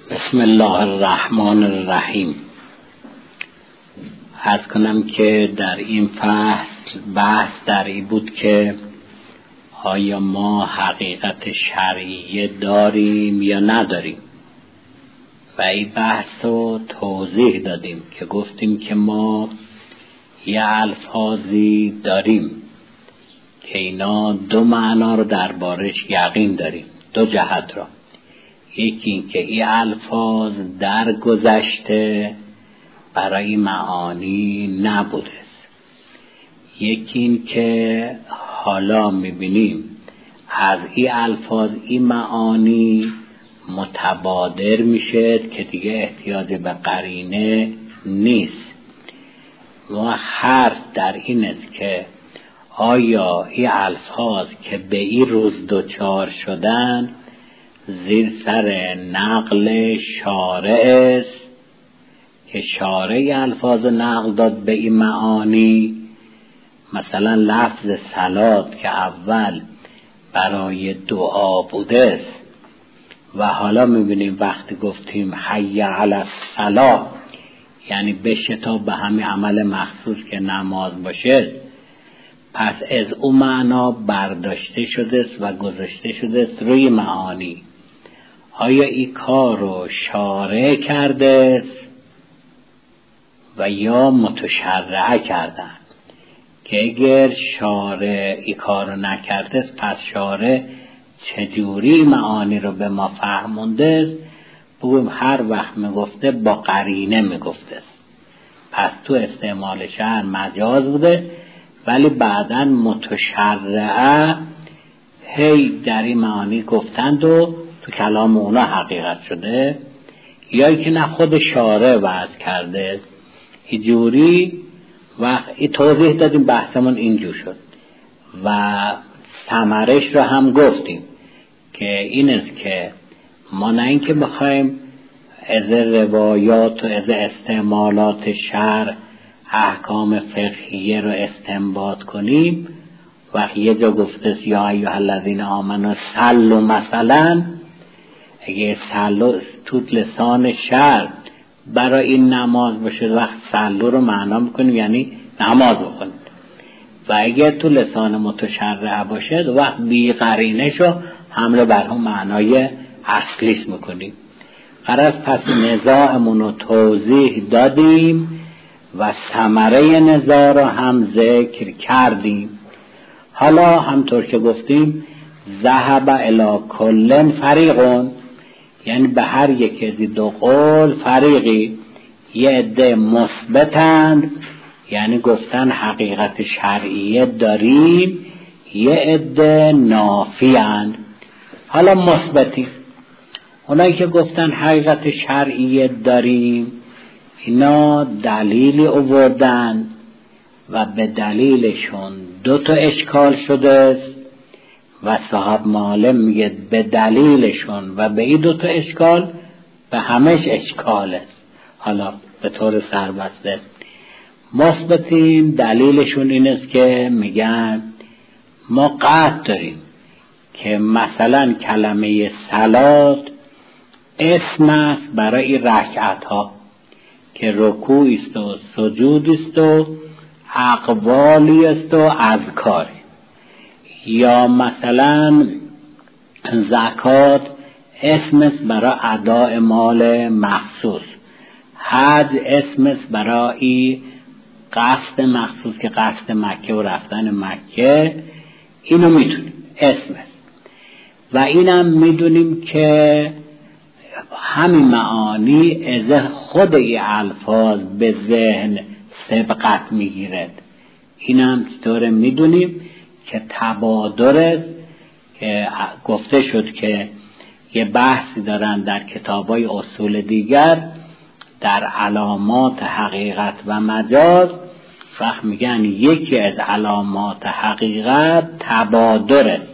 بسم الله الرحمن الرحیم. عرض کنم که در این فصل بحث در این بود که آیا ما حقیقت شرعیه داریم یا نداریم، و این بحث رو توضیح دادیم که گفتیم که ما یه الفاظی داریم که اینا دو معنا رو دربارش یقین داریم، دو جهت را. یکی این که این الفاظ در گذشته برای معانی نبوده است، یکی این که حالا میبینیم از این الفاظ این معانی متبادر میشه که دیگه احتیاج به قرینه نیست. و حرف در این است که آیا این الفاظ که به این روز دوچار شدن زیر سر نقل شارع است که شارع الفاظ نقل داد به این معانی. مثلا لفظ صلات که اول برای دعا بوده است و حالا میبینیم وقتی گفتیم حی علی الصلاة یعنی بشتاب به همین عمل مخصوص که نماز باشه، پس از اون معنا برداشته شده است و گذاشته شده است روی معانی. آیا این کار رو شارع کرده است و یا متشرع کردن؟ که اگر شارع این کار رو نکرده است، پس شارع چجوری معانی رو به ما فهمونده است؟ بگویم هر وقت میگفته با قرینه میگفته است، پس تو استعمال شرع مجاز بوده، ولی بعداً متشرعه هی در این معانی گفتند و تو کلام اونا حقیقت شده، یا که نه خود شارع وضع کرده. اینجوری وقتی توضیح دادیم بحثمون اینجور شد و ثمرش رو هم گفتیم که این است که ما نه اینکه بخوایم از روایات و از استعمالات شرع احکام فقهیه رو استنباط کنیم. وقتی یه جا گفته یا ایها الذین آمنوا صلوا مثلا، اگه صلوا تو لسان شرع برای این نماز باشه، وقت صلوا رو معنا میکنیم یعنی نماز بخونید، و اگه تو لسان متشرع باشه وقت بی قرینه شو حمله بر هم معنای اصلیش میکنیم. قرار پس نزاعمون رو توضیح دادیم و ثمره نزاع رو هم ذکر کردیم. حالا همطور که گفتیم ذهب الی کل فریقون، یعنی به هر یک از دو قول فریقی، یه عده مثبتند یعنی گفتن حقیقت شرعیه داریم، یه عده نافیند. حالا مثبتی اونایی که گفتن حقیقت شرعیه داریم، اینا دلیلی آوردن و به دلیلشون دو تا اشکال شده است و صاحب معالم میگه به دلیلشون و به این دو تا اشکال به همش اشکال است. حالا به طور سربسته مثبتین دلیلشون این است که میگن ما قطع داریم که مثلا کلمه صلات اسم است برای رکعت ها که رکوع است و سجود است و اقوالی است و اذکار، یا مثلا زکات اسم است برای اداء مال مخصوص، حج اسم است برای قصد مخصوص که قصد مکه و رفتن مکه، اینو میتونیم اسم است. و اینم میدونیم که همین معانی از خود این الفاظ به ذهن سبقت میگیرد. اینم چطور میدونیم که تبادر که گفته شد که یه بحثی دارن در کتابای اصول دیگر در علامات حقیقت و مجاز، وقت میگن یکی از علامات حقیقت تبادر است.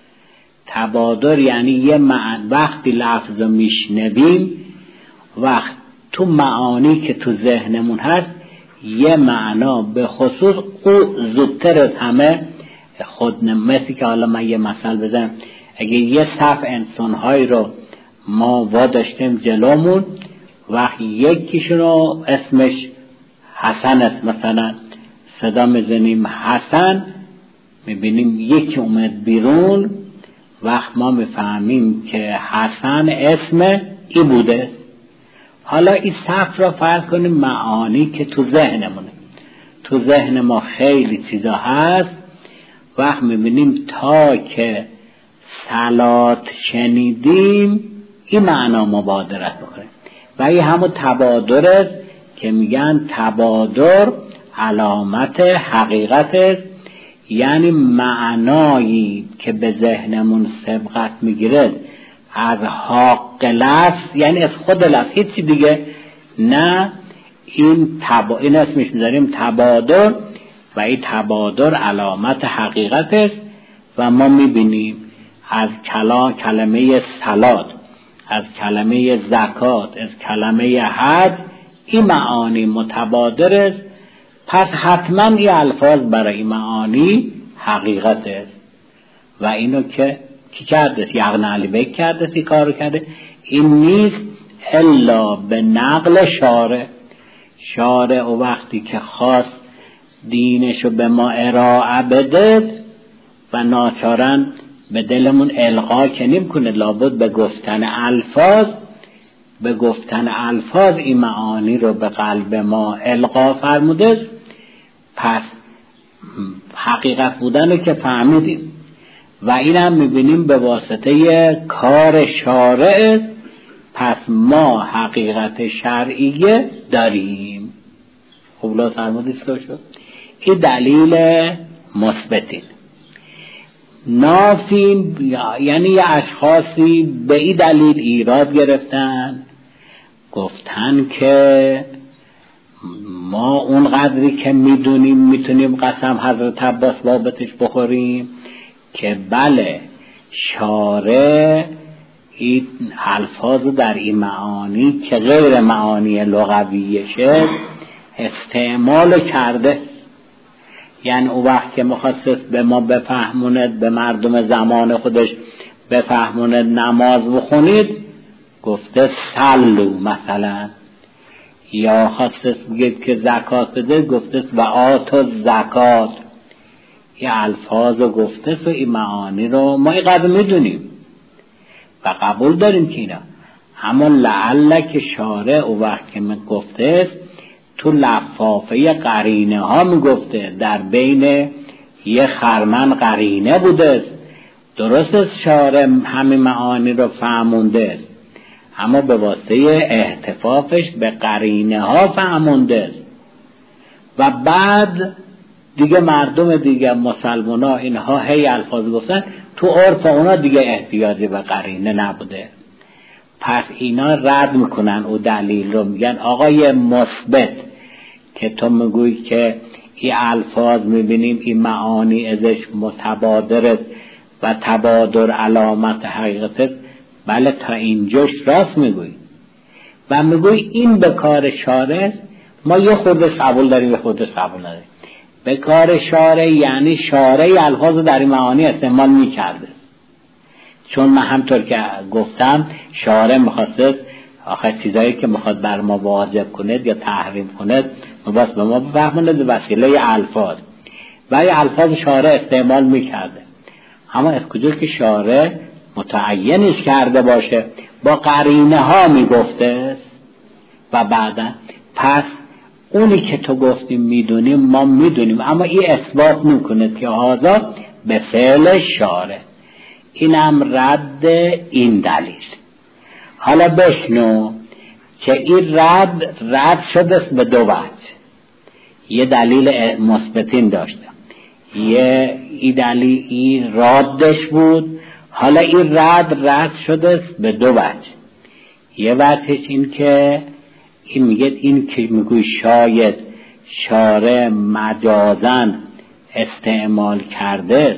تبادر یعنی یه وقتی لفظ رو میشنویم، وقت تو معانی که تو ذهنمون هست یه معنا به خصوص او زودتر از همه خود مثل که حالا من یه مثال بزنم، اگه یه صف انسان‌هایی رو ما واداشتیم جلومون، وقتی یکیشون رو اسمش حسن است مثلا صدا میزنیم حسن، میبینیم یکی اومد بیرون، وقت ما میفهمیم که حسن اسم ای بوده. حالا این صف را فرض کنیم معانی که تو ذهنمونه، تو ذهن ما خیلی چیزا هست، وقت میبینیم تا که صلات شنیدیم این معنا مبادرت بکنه و این همون تبادر است که میگن تبادر علامت حقیقت است. یعنی معنایی که به ذهنمون سبقت میگیره از حق لفظ، یعنی از خود لفظ، هیچی دیگه نه، این اسمش میذاریم تبادر و این تبادر علامت حقیقت است. و ما میبینیم از کلمه صلات، از کلمه زکات، از کلمه حج این معانی متبادر است. پس حتما این الفاظ برای این معانی حقیقت است و اینو که کی کرده؟ یغن علی بیک کرده، این کارو کرده. این نیست الا به نقل شارع و وقتی که خواست دینشو به ما ارائه بده و ناچارن به دلمون القا که نمیکنه، لابد به گفتن الفاظ این معانی رو به قلب ما القا فرموده. پس حقیقت بودن که فهمیدیم و این هم میبینیم به واسطه کار شارع. پس ما حقیقت شرعیه داریم. خوب فرمودید که شد این دلیل مثبتین. نافین یعنی یه اشخاصی به این دلیل ایراد گرفتن، گفتن که ما اون قدری که میتونیم قسم حضرت عباس بابتش بخوریم که بله شارع این الفاظ در این معانی که غیر معانی لغویشه استعمال کرده. یعنی اون وقت که مخصص به ما بفهموند، به مردم زمان خودش بفهموند نماز بخونید، گفته صلو مثلا، یا خاصش بگید که زکات بده، گفته و آتو زکات. یه الفاظ گفته و این معانی رو ما اینقدر میدونیم و قبول داریم که اینا، اما لعل که شارع او وقت که من گفته تو لفافه قرینه ها میگفته، در بین یه خرمن قرینه بوده، درست شارع همین معانی رو فهمونده، اما به واسطه احتفافش به قرینه ها فهمونده و بعد دیگه مردم دیگه مسلمان ها اینها هی الفاظ گفتن، تو عرف اونا دیگه احتیاجی به قرینه نبوده. پس اینا رد میکنن او دلیل رو، میگن آقای مثبت که تو میگوی که این الفاظ میبینیم این معانی ازش متبادر و تبادر علامت حقیقت، بله تا اینجاش راست میگوی و میگوی این به کار شارع، ما یه خودش قبول داریم یه خودش قبول نداریم. به کار شارع یعنی شارع الفاظ در این معانی استعمال میکرده، چون من همطور که گفتم شارع مخصص آخر چیزایی که میخواد بر ما واجب کند یا تحریم کند باز به ما بفهمونه به وسیله الفاظ و این الفاظ شارع استعمال میکرده. اما از کجا که شارع متعینش کرده باشه، با قرینه ها میگفته و بعدا پس اونی که تو گفتیم میدونیم، ما میدونیم، اما این اثبات میکنه که هذا به فعل شارع. اینم رد این دلیل. حالا بشنو که این رد شده به دو وجه. یه دلیل مثبتین داشته، این دلیل این ردش بود. حالا این رد شده به دو وجه. یه وجهش این که این میگه، این که میگوی شاید شارع مجازن استعمال کرده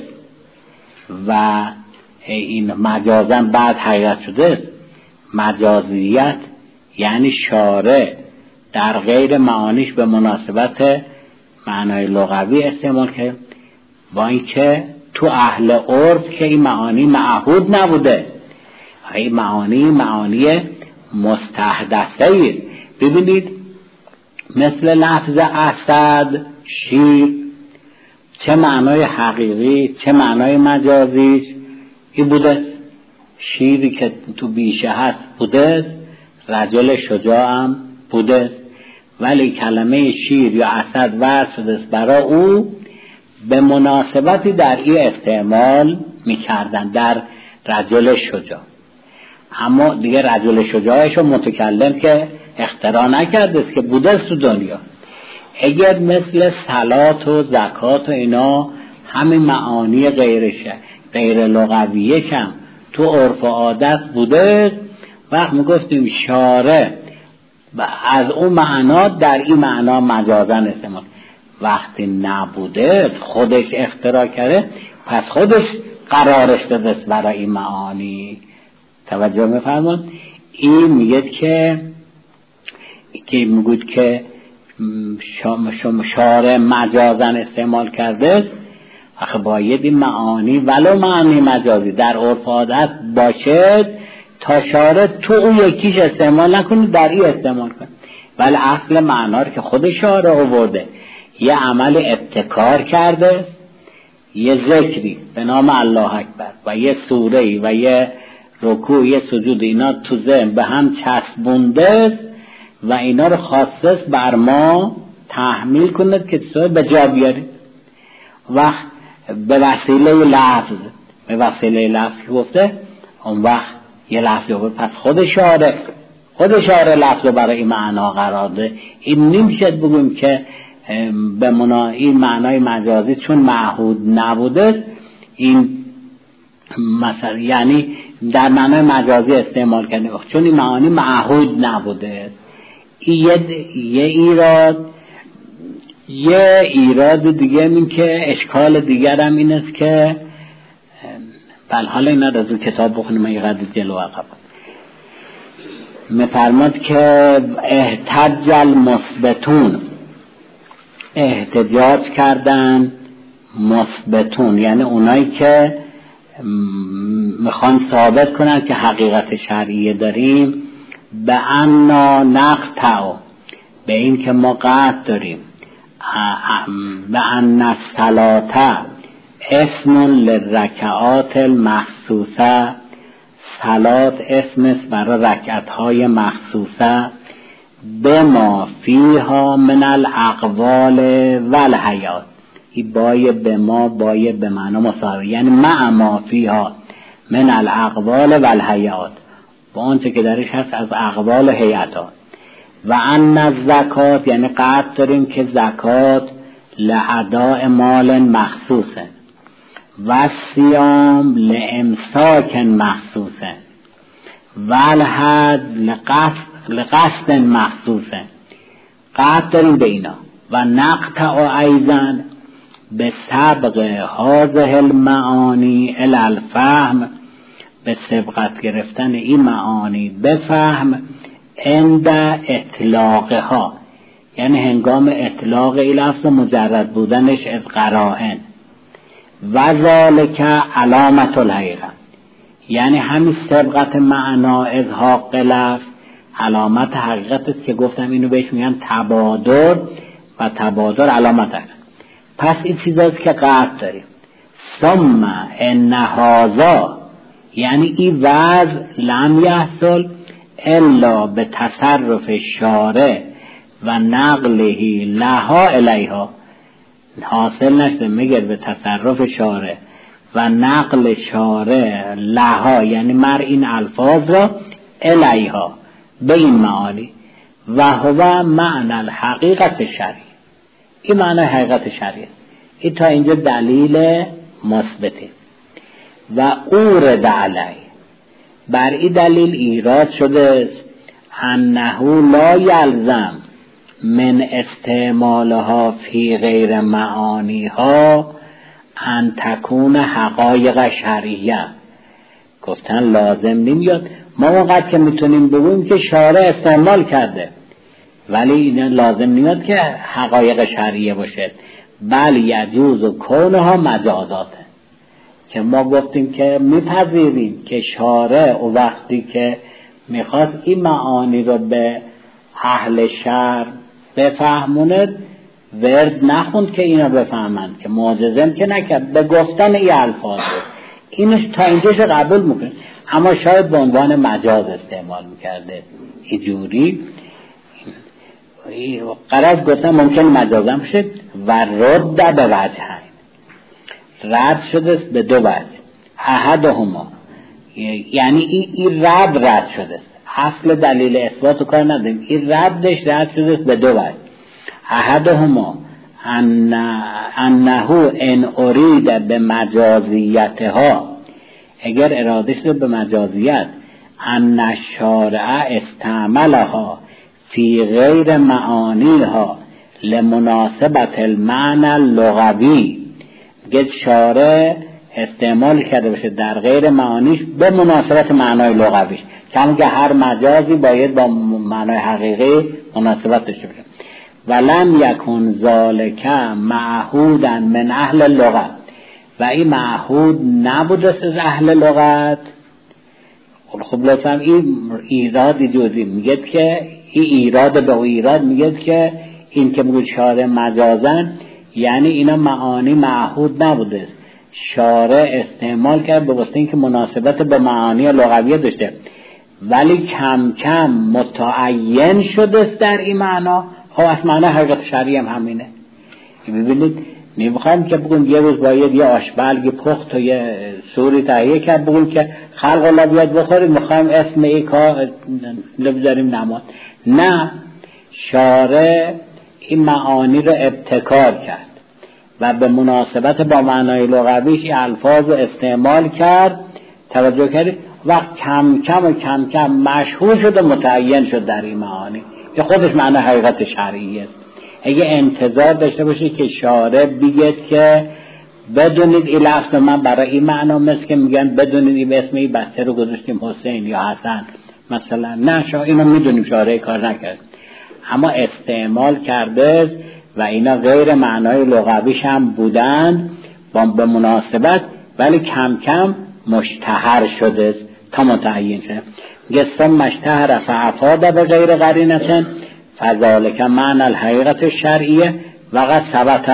و این مجازن بعد حقیقت شده، مجازیت یعنی شارع در غیر معانیش به مناسبت معنای لغوی استعمال کرد، با اینکه تو اهل عرف که این معانی معهود نبوده. این معانی مستحدثه. ببینید مثل لفظ اسد، شیر، چه معنای حقیقی چه معنای مجازیش این بوده. شیری که تو بیشه هست بوده، رجل شجاع هم بوده، ولی کلمه شیر یا اسد وضع شده برای او به مناسبتی در این استعمال میکردن در رجل شجاع. اما دیگه رجل شجاعشو متکلم که اختراع نکرده که بوده تو دنیا. اگر مثل صلات و زکات و اینا همین معانی غیر لغویش هم تو عرف و عادت بوده، وقت میگفتیم شارع از اون معنا در این معنا مجازن استعمال. وقتی نبوده خودش اختراع کرده، پس خودش قرارش داده برای این معانی. توجه می‌فرمایید؟ این میگه که میگوید که شارع مجازن استعمال کرده، آخه باید این معانی ولو معنی مجازی در عرف عادت باشد تا شارع تو اون یکیش استعمال نکنه در این استعمال کنه. ولی اصل معنا رو که خود شارع آورده، یه عمل ابتکار کرده، یه ذکری به نام الله اکبر و یه سوره‌ای و یه رکوع یه سجود، اینا تو ذهن به هم چسبونده و اینا رو خاصه بر ما تحمیل کند که چطور به جا بیاریم. وقت به وسیله لفظ گفته، اون وقت یه لفظ رو پس خود شارع لفظ رو برای این معنا قرار ده. این نمیشه بگیم که به این معنای مجازی چون معهود نبوده این مثلا یعنی در معنای مجازی استعمال کرده، چون این معانی معهود نبوده. یه ایراد دیگه این که اشکال دیگر هم این است که حالا اینا رو از کتاب بخونیم من یه قدر جلو عقب میفرماد که احتج المثبتون، احتجاج کردن مثبتون یعنی اونایی که میخوان ثابت کنن که حقیقت شرعیه داریم، به انا نقطع، به این که ما قطع داریم، به ان الصلاة اسم للرکعات المخصوصه، صلات اسم است برای رکعت‌های مخصوصه، بما فیها من الاقوال والحیات. این بای به ما بای به معنا مساوی، یعنی مع ما فیها من الاقوال والحیات، با آنچه که درش هست از اقوال و حیاتات. و ان الزکات یعنی قطع داریم که زکات لاداء مال مخصوصه، و صیام لامساک مخصوصه، و الحج لقصد مخصوصه. قطع داریم به اینا. و نقطع ایضا به سبق هذه المعانی الی الفهم، به سبقت گرفتن این معانی به فهم، عند اطلاقها یعنی هنگام اطلاق این لفظ مجرد بودنش از قرائن، و ذالک علامت الحقیقه یعنی همین سبقت معنا ازهاق لفظ علامت حقیقت است که گفتم اینو بهش میگن تبادر، و تبادر علامت هست. پس این چیزاست که قطع داریم. ثم ان هذا یعنی این وضع لم یحصل الا به تصرف شارع و نقله لها الیها، حاصل نشده مگر به تصرف شارع و نقل شارع لها یعنی مر این الفاظ را الیها به این معانی، و هو معنی الحقیقت شرعی. این معنی حقیقت شرعی. این تا اینجا دلیل مثبته. و اورد علی، بر این دلیل ایراد شده انه لا یلزم من استعمالها فی غیر معانیها ان تکون حقایق شرعیه. گفتن لازم نمیاد، ما وقت که میتونیم بگویم که شارع استعمال کرده، ولی این لازم نمیاد که حقایق شرعیه باشه، بل یجوز و کونها مجازاته. که ما گفتیم که میپذیریم که شارع و وقتی که میخواست این معانی رو به اهل شرع بفهموند ورد نخوند که اینا بفهمند، که معجزه که نکرد، به گفتن این الفاظ اینش تا اینجاش قبول میکنه، اما شاید به عنوان مجاز استعمال میکرده اینجوری. قرار گفتن ممکن مجازم شد و رد به وجهین، رد شده به دو وجه، احدهما یعنی این رد شده، اصل دلیل اثبات کار نداریم، این ردش رد شده به دو وجه. احدهما انه ان ارید به مجازیتها، اگر اراده شده به مجازیت، ان الشارع استعملها فی غیر معانیها لمناسبت المعنى اللغوی، میگه شارع استعمال کرده باشه در غیر معانیش به مناسبت معنای لغویش، که هر مجازی باید با معنای حقیقی مناسبت داشته باشه. ولم یکن ذالک معهودا من اهل اللغت، و این معهود نبود از اهل لغت. خب لطفا این ایراد جزئی میگه که این ایراد به ایراد میگه که این که میگه شارع مجازن یعنی اینا معانی معهود نبوده، شارع استعمال کرد به واسطه اینکه مناسبت به معانی لغویه داشته، ولی کم کم متعین شده در این معنا. خب از معنا حقیقت شرعی هم همینه. ببینید نمیخوایم که بگیم یه روز باید یه آشبلگ پخت و یه سوری تهیه کرد بگیم که خلق الله بیاد بخوریم، میخوایم اسم ای کار بذاریم نماز. نه، شارع این معانی رو ابتکار کرد و به مناسبت با معنای لغویش الفاظ استعمال کرد. توجه کردید؟ وقت کم کم مشهور شد و متعین شد در این معانی که خودش معنی حقیقت شرعی است. اگه انتظار داشته باشید که شارع بگید که بدونید این لفظ من برای این معنا، مثل که میگن بدونید این اسم این بچه رو گذاشتیم حسین یا حسن مثلا، نه اینو میدونیم شارع کار نکرد، اما استعمال کرده و اینا غیر معنای لغویش هم بودند به مناسبت، ولی کم کم مشتهر شده تا متعین شده. گستم مشتهر فعفاده به غیر قرینه فذالک معنی الحقیقت الشرعیه و قد ثبت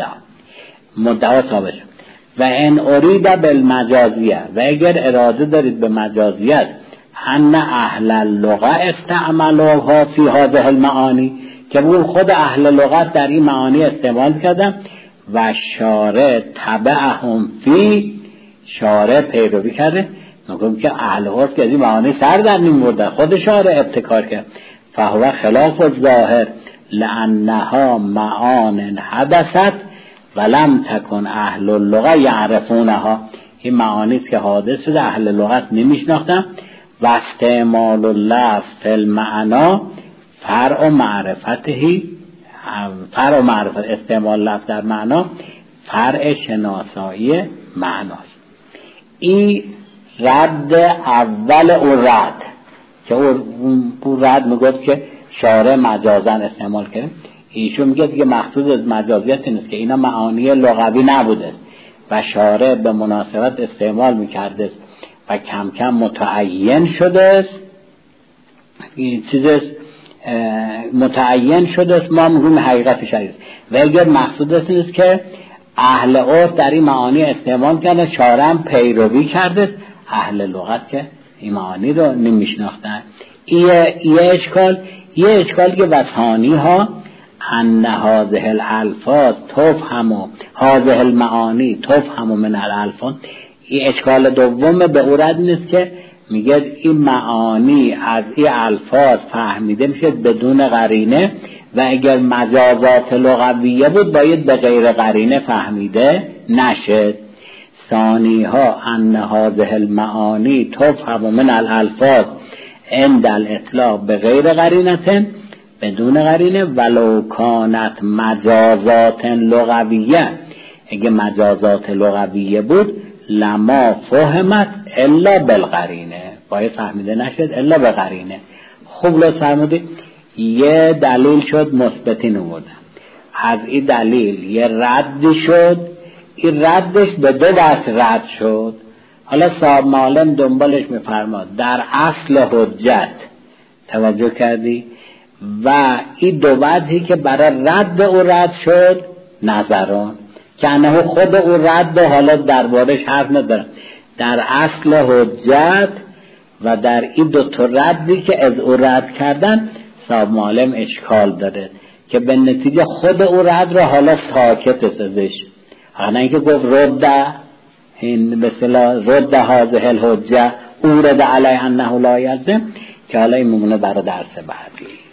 مدعا ثابت شد. و ان ارید بالمجازیه، و اگر اراده دارید به مجازیت، ان اهل اللغه استعملوها فی هذه المعانی، که بگون خود اهل لغت در این معانی استعمال کردن و شارع تبعهم فی، شارع پیروی کرده، میگم که اهل عرف که از این معانی سر در نمی‌بردن، خود شارع ابتکار کرد. فهو خلاف الظاهر لانها معان حدثت ولم تکن اهل اللغه یعرفونها، این معانی است که حادث شده، اهل لغت نمیشناختن. و استعمال اللفظ فی المعنی فرع معرفت، استعمال لفظ در معنا فرع شناسایی معناست. این رد اول اون رد که اون رد میگفت که شارع مجازن استعمال کرده، ایشون میگه که مقصود از مجازیت نیست که اینا معانی لغوی نبوده و شارع به مناسبت استعمال میکرده و کم کم متعین شده است. این چیز متعین شده است، ما میگیم حقیقت شرعی. و اگر مقصود است نیست که اهل عرف در این معانی استعمال کرده، شارع هم پیروی کرده، اهل لغت که این معانی رو نمیشناختن. یه اشکال که وثانی ها ان هذه الالفاظ تفهم، هذه المعانی تفهم من الالفاظ. این اشکال دوم به اورد نیست که میگه این معانی از این الفاظ فهمیده میشه بدون قرینه، و اگر مجازات لغویه بود باید به غیر قرینه فهمیده نشد. ثانی ها ان هذه المعانی تفهم من الالفاظ عند الاطلاق به غیر قرینه، بدون قرینه، ولو کانت مجازات لغویه، اگه مجازات لغویه بود لما فهمت الا بالقرینه، باید فهمیده نشد الا به قرینه. خوب لطف فرمودید. یه دلیل شد مثبتین آوردن، از این دلیل یه رد شد، این ردش به دو وجه رد شد. حالا صاحب معالم دنبالش میفرماد در اصل حجت، توجه کردی؟ و این دو وجهی که برای رد او رد شد نظران که انه خود او رد و حالا دربارش حرف ندارم، در اصل حجت و در این دو تا ردی که از او رد کردن صاحب معالم اشکال داره که به نتیجه خود او رد را حالا ساکت ازش، حالا اینکه گفت رد این مثلا رد هذه الحجه اورد علیه انه لا یلزم، که حالا این ممونه برای درس بعدی.